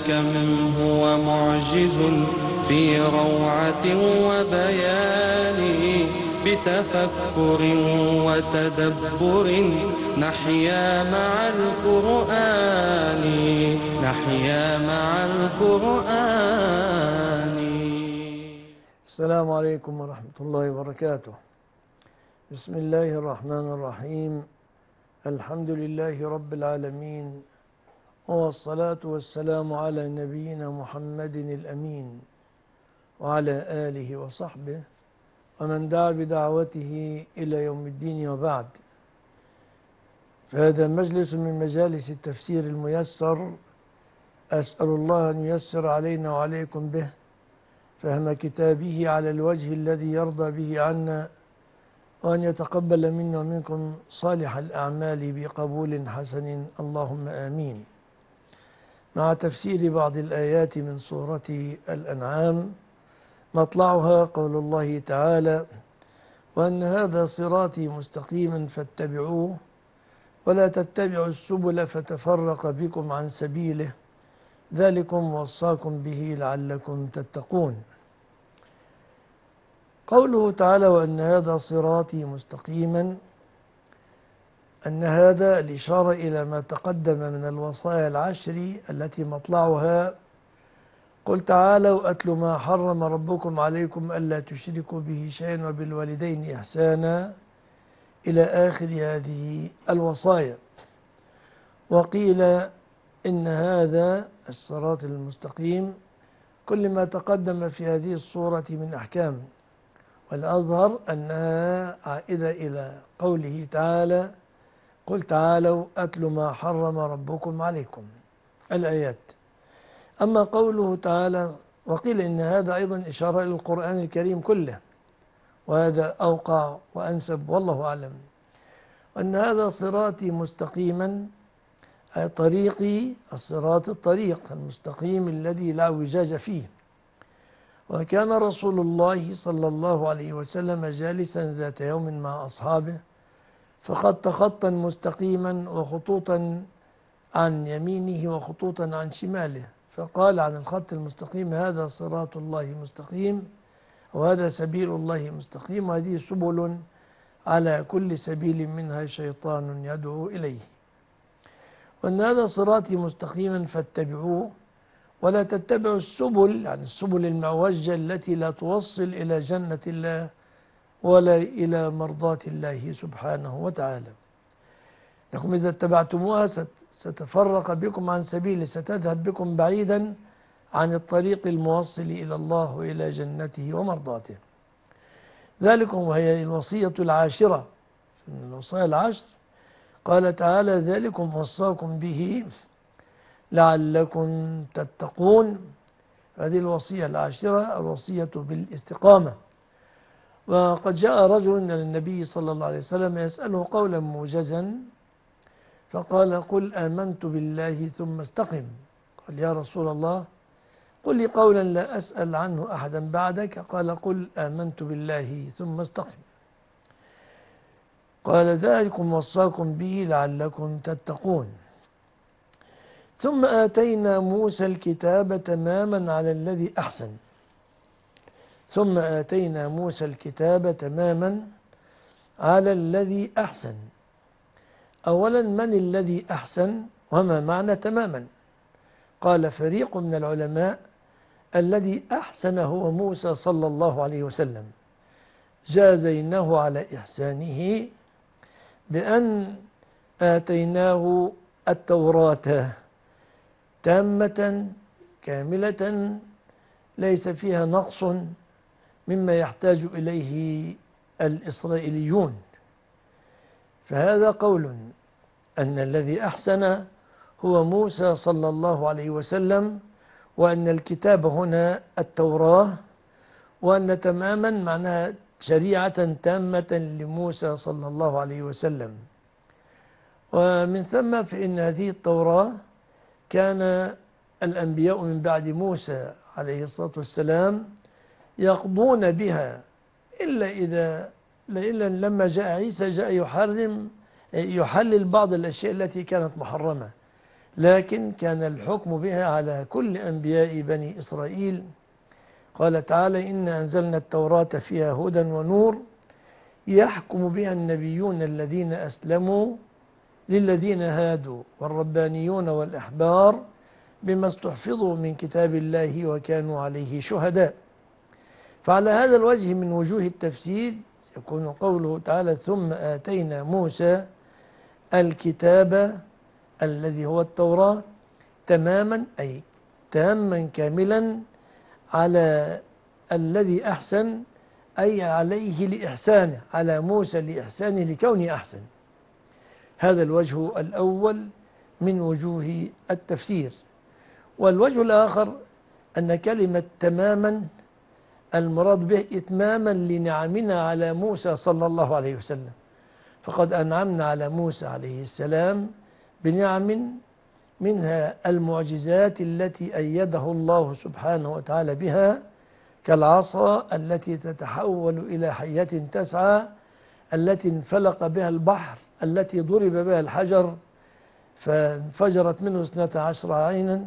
كم هو معجز في روعة وبيان. بتفكر وتدبر نحيا مع القرآن، نحيا مع القرآن. السلام عليكم ورحمة الله وبركاته. بسم الله الرحمن الرحيم. الحمد لله رب العالمين، والصلاة والسلام على نبينا محمد الأمين وعلى آله وصحبه ومن دعا بدعوته إلى يوم الدين، وبعد. فهذا مجلس من مجالس التفسير الميسر، أسأل الله أن ييسر علينا وعليكم به فهم كتابه على الوجه الذي يرضى به عنا، وأن يتقبل منا ومنكم صالح الأعمال بقبول حسن، اللهم آمين. مع تفسير بعض الآيات من سورة الأنعام، مطلعها قول الله تعالى: وأن هذا صراطي مستقيما فاتبعوه ولا تتبعوا السبل فتفرق بكم عن سبيله ذلكم وصاكم به لعلكم تتقون. قوله تعالى: وأن هذا صراطي مستقيما، أن هذا الإشارة إلى ما تقدم من الوصايا العشر التي مطلعها: قل تعالوا أتل ما حرم ربكم عليكم ألا تشركوا به شيئا وبالوالدين إحسانا إلى آخر هذه الوصايا. وقيل إن هذا الصراط المستقيم كل ما تقدم في هذه الصورة من أحكام، والأظهر أنها عائدة إلى قوله تعالى: قل تعالوا أتل ما حرم ربكم عليكم، الآيات. أما قوله تعالى، وقيل إن هذا أيضا إشارة إلى القرآن الكريم كله، وهذا أوقع وأنسب والله أعلم. أن هذا صراطي مستقيما، أي طريقي، الصراط الطريق المستقيم الذي لا اعوجاج فيه. وكان رسول الله صلى الله عليه وسلم جالسا ذات يوم مع أصحابه، فخط خطا مستقيما وخطوطا عن يمينه وخطوطا عن شماله، فقال عن الخط المستقيم: هذا صراط الله مستقيم، وهذا سبيل الله مستقيم، وهذه سبل على كل سبيل منها شيطان يدعو إليه. وأن هذا صراطي مستقيما فاتبعوه ولا تتبعوا السبل، يعني السبل المعوجة التي لا توصل إلى جنة الله ولا إلى مرضاة الله سبحانه وتعالى. لكم إذا اتبعتموها ستفرق بكم عن سبيله، ستذهب بكم بعيدا عن الطريق الموصل إلى الله وإلى جنته ومرضاته. ذلكم، وهي الوصية العاشرة من الوصايا العشر. قال تعالى: ذلكم وصاكم به لعلكم تتقون. هذه الوصية العاشرة، الوصية بالاستقامة. وقد جاء رجل إلى النبي صلى الله عليه وسلم يسأله قولا موجزا، فقال: قل آمنت بالله ثم استقم. قال: يا رسول الله، قل لي قولا لا أسأل عنه أحدا بعدك. قال: قل آمنت بالله ثم استقم. قال: ذلكم وصاكم به لعلكم تتقون. ثم آتينا موسى الكتاب تماما على الذي أحسن. ثم آتينا موسى الكتاب تماما على الذي أحسن. أولا، من الذي أحسن وما معنى تماما؟ قال فريق من العلماء: الذي أحسن هو موسى صلى الله عليه وسلم، جازيناه على إحسانه بأن آتيناه التوراة تامة كاملة ليس فيها نقص مما يحتاج إليه الإسرائيليون. فهذا قول أن الذي أحسن هو موسى صلى الله عليه وسلم، وأن الكتاب هنا التوراة، وأن تماما معناها شريعة تامة لموسى صلى الله عليه وسلم. ومن ثم فإن هذه التوراة كان الأنبياء من بعد موسى عليه الصلاة والسلام يقضون بها، إلا لما جاء عيسى جاء يحلل بعض الأشياء التي كانت محرمة، لكن كان الحكم بها على كل أنبياء بني إسرائيل. قال تعالى: إنا أنزلنا التوراة فيها هدى ونور يحكم بها النبيون الذين أسلموا للذين هادوا والربانيون والأحبار بما استحفظوا من كتاب الله وكانوا عليه شهداء. فعلى هذا الوجه من وجوه التفسير يكون قوله تعالى: ثم آتينا موسى الكتاب الذي هو التوراة تماما، أي تاما كاملا على الذي أحسن، أي عليه لإحسانه، على موسى لإحسانه لكونه أحسن. هذا الوجه الأول من وجوه التفسير. والوجه الآخر أن كلمة تماما المراد به إتماما لنعمنا على موسى صلى الله عليه وسلم، فقد أنعمنا على موسى عليه السلام بنعم، منها المعجزات التي أيده الله سبحانه وتعالى بها، كالعصا التي تتحول إلى حية تسعى، التي انفلق بها البحر، التي ضرب بها الحجر فانفجرت منه 12 عينا،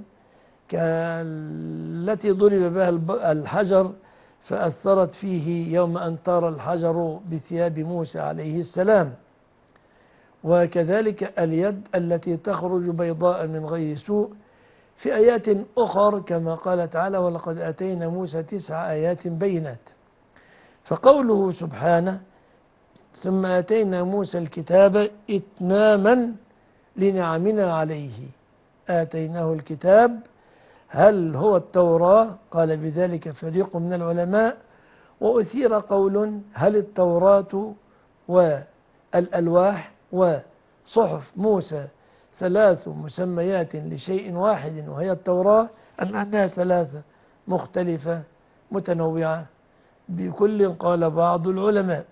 كالتي ضرب بها الحجر فأثرت فيه يوم أن طار الحجر بثياب موسى عليه السلام. وكذلك اليد التي تخرج بيضاء من غير سوء في آيات أخر، كما قال تعالى: ولقد آتينا موسى 9 آيات بينات. فقوله سبحانه: ثم آتينا موسى الكتاب إتماما لنعمنا عليه. آتيناه الكتاب، هل هو التوراة؟ قال بذلك فريق من العلماء. وأثير قول: هل التوراة والألواح وصحف موسى 3 مسميات لشيء واحد وهي التوراة، أم أنها 3 مختلفة متنوعة؟ بكل قال بعض العلماء.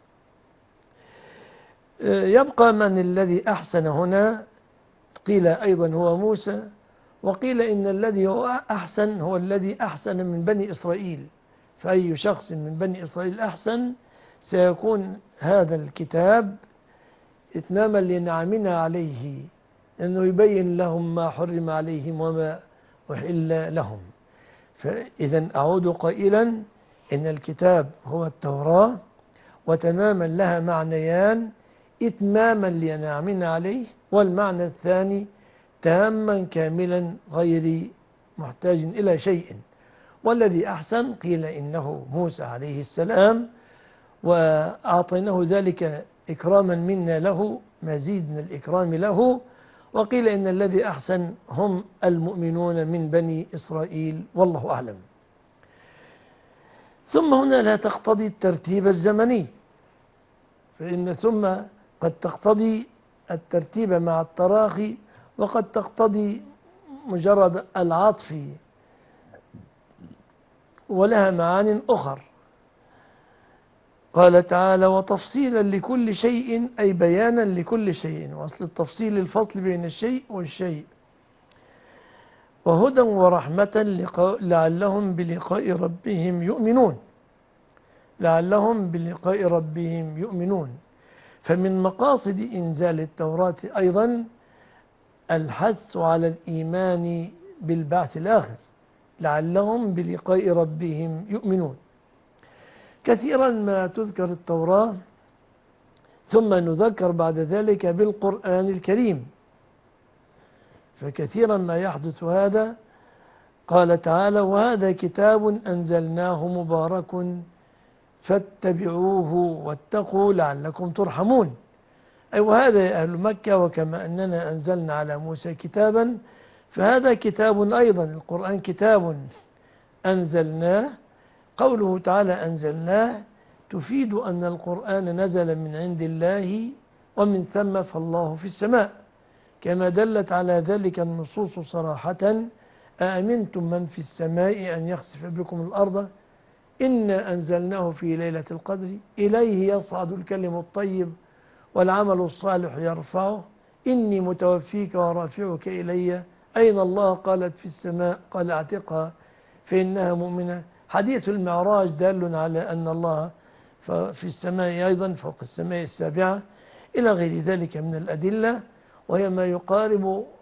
يبقى من الذي أحسن هنا؟ قيل أيضا هو موسى، وقيل إن الذي هو أحسن هو الذي أحسن من بني إسرائيل. فأي شخص من بني إسرائيل أحسن سيكون هذا الكتاب إتماما لنعمنا عليه، أنه يبين لهم ما حرم عليهم وما أحل لهم. فإذا أعود قائلا إن الكتاب هو التوراة، وتماما لها معنيان: إتماما لنعمنا عليه، والمعنى الثاني تاما كاملا غير محتاج إلى شيء. والذي أحسن قيل إنه موسى عليه السلام، وأعطيناه ذلك إكراما منا له، مزيد من الإكرام له. وقيل إن الذي أحسن هم المؤمنون من بني إسرائيل، والله أعلم. ثم هنا لا تقتضي الترتيب الزمني، فإن ثم قد تقتضي الترتيب مع التراخي، وقد تقتضي مجرد العطف، ولها معان أخر. قال تعالى: وتفصيلا لكل شيء، أي بيانا لكل شيء، وأصل التفصيل الفصل بين الشيء والشيء. وهدى ورحمة لعلهم بلقاء ربهم يؤمنون، لعلهم بلقاء ربهم يؤمنون. فمن مقاصد إنزال التوراة أيضا الحث على الإيمان بالبعث الآخر، لعلهم بلقاء ربهم يؤمنون. كثيرا ما تذكر التوراة ثم نذكر بعد ذلك بالقرآن الكريم، فكثيرا ما يحدث هذا. قال تعالى: وهذا كتاب أنزلناه مبارك فاتبعوه واتقوا لعلكم ترحمون. أي وهذا يا أهل مكة، وكما أننا أنزلنا على موسى كتابا فهذا كتاب أيضا، القرآن كتاب أنزلناه. قوله تعالى أنزلناه تفيد أن القرآن نزل من عند الله، ومن ثم فالله في السماء، كما دلت على ذلك النصوص صراحة: أأمنتم من في السماء أن يخسف بكم الأرض إنا أنزلناه في ليلة القدر إليه يصعد الكلم الطيب والعمل الصالح يرفعه إني متوفيك ورافعك إلي أين الله؟ قالت في السماء قال اعتقها فإنها مؤمنة. حديث المعراج دال على أن الله في السماء أيضا فوق السماء السابعة، إلى غير ذلك من الأدلة، وهي ما يقارب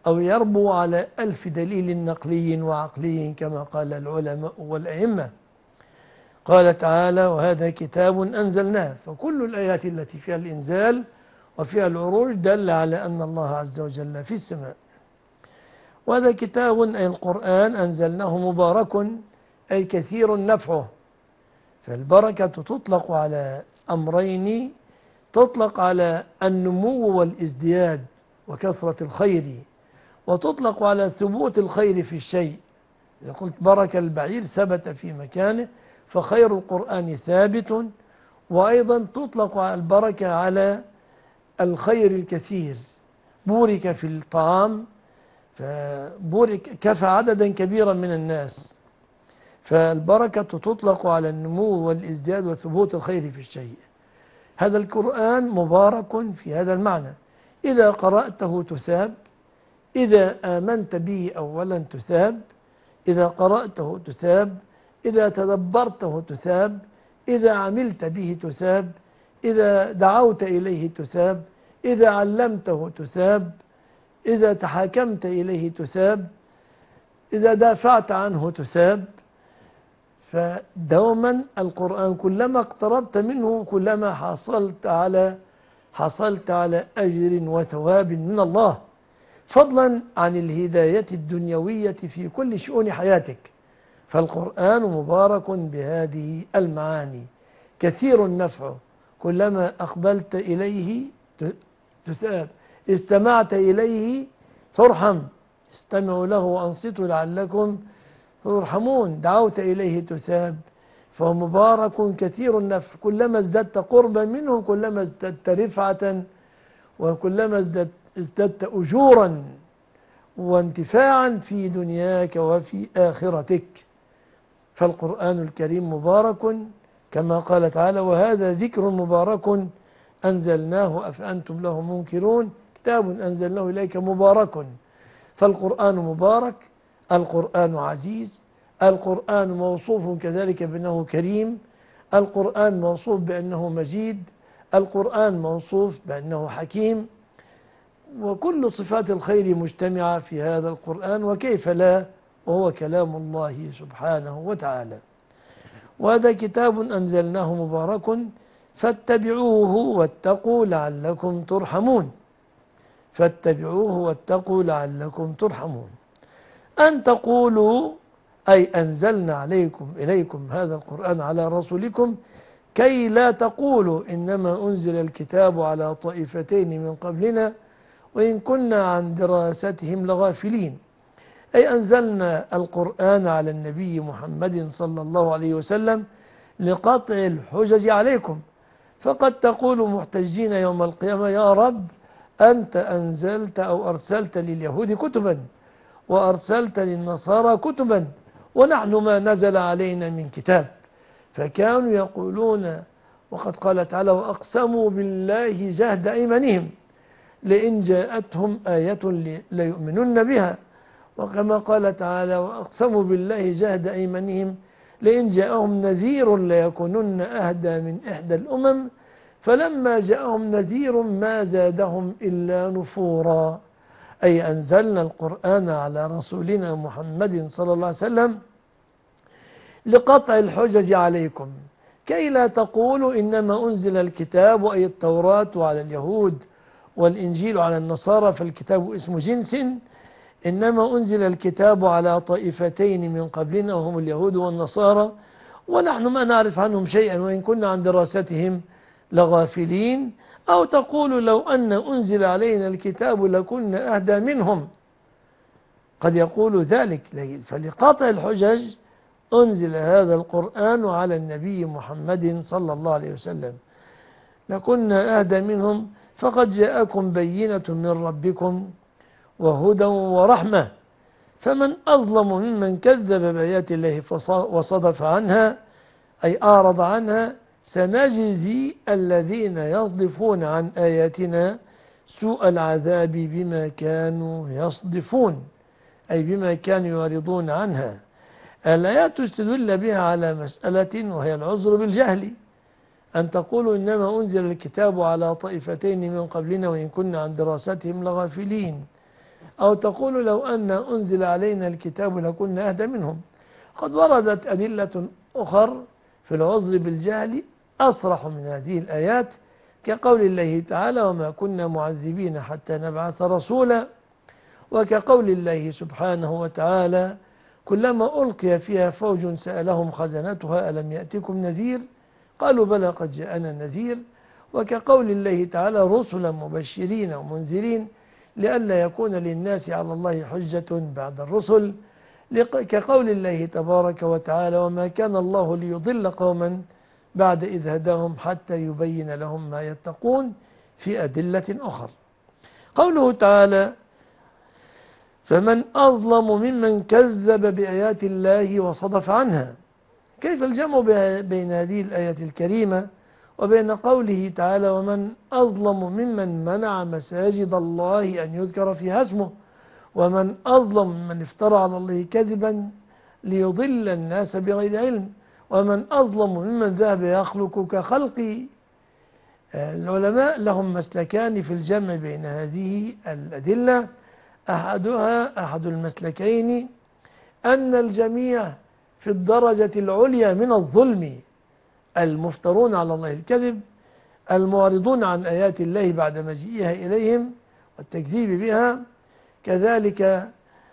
أو يربو على 1000 دليل نقلي وعقلي كما قال العلماء والأئمة. قال تعالى: وهذا كتاب أنزلناه. فكل الآيات التي فيها الإنزال وفيها العروج دل على أن الله عز وجل في السماء. وهذا كتاب أي القرآن أنزلناه مبارك أي كثير نفعه. فالبركة تطلق على أمرين: تطلق على النمو والازدياد وكثرة الخير، وتطلق على ثبوت الخير في الشيء. إذا قلت برك البعير ثبت في مكانه فخير القرآن ثابت. وأيضا تطلق على البركة على الخير الكثير، بورك في الطعام فبورك كفى عددا كبيرا من الناس. فالبركة تطلق على النمو والازدياد وثبوت الخير في الشيء. هذا القرآن مبارك في هذا المعنى: إذا قرأته تثاب، إذا آمنت به أولا تثاب، إذا قرأته تثاب، إذا تدبرته تثاب، إذا عملت به تثاب، إذا دعوت إليه تثاب، إذا علمته تثاب، إذا تحاكمت إليه تثاب، إذا دافعت عنه تثاب. فدوما القرآن كلما اقتربت منه كلما حصلت على أجر وثواب من الله، فضلا عن الهداية الدنيوية في كل شؤون حياتك. فالقرآن مبارك بهذه المعاني، كثير النفع، كلما أقبلت إليه تثاب، استمعت إليه ترحم، استمعوا له وأنصتوا لعلكم ترحمون، دعوت إليه تثاب. فهو مبارك كثير النفع، كلما ازددت قربا منه كلما ازددت رفعة، وكلما ازددت أجورا وانتفاعا في دنياك وفي آخرتك. فالقرآن الكريم مبارك كما قال تعالى: وهذا ذكر مبارك أنزلناه أفأنتم له منكرون، كتاب أنزلناه إليك مبارك. فالقرآن مبارك، القرآن عزيز، القرآن موصوف كذلك بأنه كريم، القرآن موصوف بأنه مجيد، القرآن موصوف بأنه حكيم، وكل صفات الخير مجتمعة في هذا القرآن، وكيف لا وهو كلام الله سبحانه وتعالى. وهذا كتاب أنزلناه مبارك فاتبعوه واتقوا لعلكم ترحمون. فاتبعوه واتقوا لعلكم ترحمون. أن تقولوا أي أنزلنا إليكم هذا القرآن على رسولكم كي لا تقولوا إنما أنزل الكتاب على طائفتين من قبلنا وإن كنا عن دراستهم لغافلين. أي أنزلنا القرآن على النبي محمد صلى الله عليه وسلم لقطع الحجج عليكم. فقد تقول محتجين يوم القيامة: يا رب أنت أنزلت أو أرسلت لليهود كتبا وأرسلت للنصارى كتبا ونحن ما نزل علينا من كتاب. فكانوا يقولون، وقد قال تعالى: وأقسموا بالله جهد أيمانهم لئن جاءتهم آية ليؤمنن بها. وكما قال تعالى: وأقسموا بالله جهد أيمانهم لئن جاءهم نذير ليكونن أهدى من إحدى الأمم فلما جاءهم نذير ما زادهم إلا نفورا. أي أنزلنا القرآن على رسولنا محمد صلى الله عليه وسلم لقطع الحجج عليكم كي لا تقولوا إنما أنزل الكتاب أي التوراة على اليهود والإنجيل على النصارى، فالكتاب اسم جنس، إنما أنزل الكتاب على طائفتين من قبلنا وهم اليهود والنصارى ونحن ما نعرف عنهم شيئا وإن كنا عن دراستهم لغافلين. أو تقول لو أن أنزل علينا الكتاب لكنا أهدى منهم، قد يقول ذلك. فلقطع الحجج أنزل هذا القرآن على النبي محمد صلى الله عليه وسلم، لكنا أهدى منهم فقد جاءكم بينة من ربكم وهدى ورحمة فمن أظلم ممن كذب بآيات الله وصدف عنها أي أعرض عنها. سنجزي الذين يصدفون عن آياتنا سوء العذاب بما كانوا يصدفون أي بما كانوا يعرضون عنها. الآيات تستدل بها على مسألة وهي العذر بالجهل، أن تقولوا إنما أنزل الكتاب على طائفتين من قبلنا وإن كنا عن دراستهم لغافلين. أو تقول لو أن أنزل علينا الكتاب لكنا أهدى منهم. قد وردت أدلة أخر في العذر بالجهل أصرح من هذه الآيات، كقول الله تعالى وما كنا معذبين حتى نبعث رسولا، وكقول الله سبحانه وتعالى كلما ألقي فيها فوج سألهم خزنتها ألم يأتكم نذير قالوا بلى قد جاءنا نذير، وكقول الله تعالى رسلا مبشرين ومنذرين لئلا يكون للناس على الله حجة بعد الرسل، كقول الله تبارك وتعالى وما كان الله ليضل قوما بعد إذ هداهم حتى يبين لهم ما يتقون في أدلة أخرى. قوله تعالى فمن أظلم ممن كذب بآيات الله وصدف عنها. كيف الجمع بين هذه الآية الكريمة وبين قوله تعالى ومن أظلم ممن منع مساجد الله أن يذكر فيها اسمه، ومن أظلم ممن افترى على الله كذبا ليضل الناس بغير علم، ومن أظلم ممن ذهب يخلق كخلقي. العلماء لهم مسلكان في الجمع بين هذه الأدلة. أحد المسلكين أن الجميع في الدرجة العليا من الظلم، المفترون على الله الكذب، المعرضون عن آيات الله بعد مجيئها إليهم والتكذيب بها، كذلك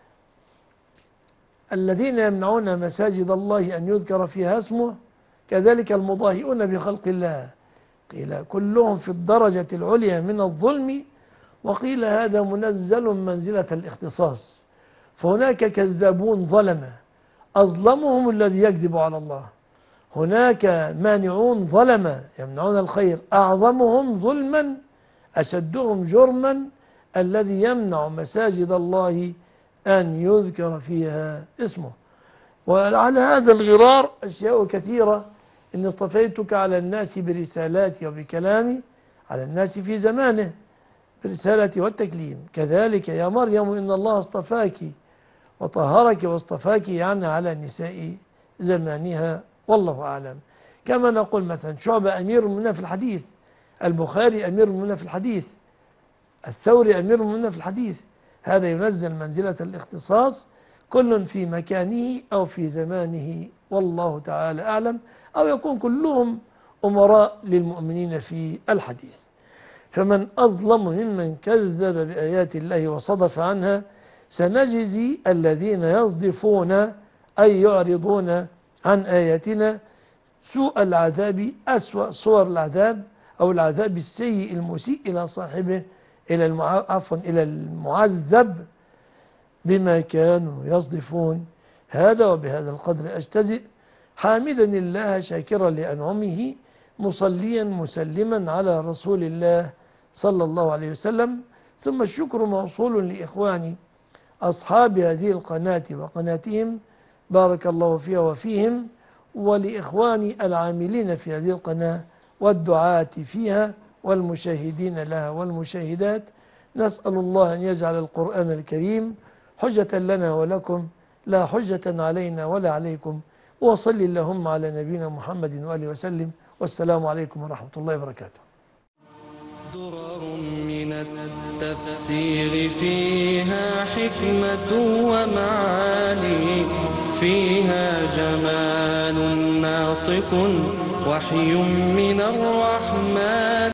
الذين يمنعون مساجد الله أن يذكر فيها اسمه، كذلك المضاهئون بخلق الله. قيل كلهم في الدرجة العليا من الظلم، وقيل هذا منزل منزلة الاختصاص، فهناك كذابون ظلمة أظلمهم الذي يكذب على الله، هناك مانعون ظلمة يمنعون الخير أعظمهم ظلما أشدهم جرما الذي يمنع مساجد الله أن يذكر فيها اسمه. وعلى هذا الغرار أشياء كثيرة إن اصطفيتك على الناس برسالاتي وبكلامي، على الناس في زمانه برسالتي والتكليم. كذلك يا مريم إن الله اصطفاك وطهرك واصطفاك يعني على نساء زمانها، والله أعلم. كما نقول مثلا شعبة أمير منا في الحديث، البخاري أمير منا في الحديث، الثوري أمير منا في الحديث، هذا ينزل منزلة الاختصاص، كل في مكانه أو في زمانه، والله تعالى أعلم، أو يكون كلهم أمراء للمؤمنين في الحديث. فمن أظلم ممن كذب بآيات الله وصدف عنها سنجزي الذين يصدفون أي يعرضون عن آياتنا سوء العذاب، أسوأ صور العذاب، أو العذاب السيء المسيء إلى صاحبه، إلى المعذب بما كانوا يصدفون. هذا وبهذا القدر أجتزئ، حامدا الله شاكرا لأنعمه، مصليا مسلما على رسول الله صلى الله عليه وسلم. ثم الشكر موصول لإخواني أصحاب هذه القناة وقناتهم، بارك الله فيها وفيهم، ولإخواني العاملين في هذه القناة والدعاة فيها والمشاهدين لها والمشاهدات. نسأل الله أن يجعل القرآن الكريم حجة لنا ولكم، لا حجة علينا ولا عليكم. وصل اللهم على نبينا محمد وآله وسلم، والسلام عليكم ورحمة الله وبركاته. درر من التفسير فيها حكمة ومعاني، فيها جمال ناطق وحي من الرحمن.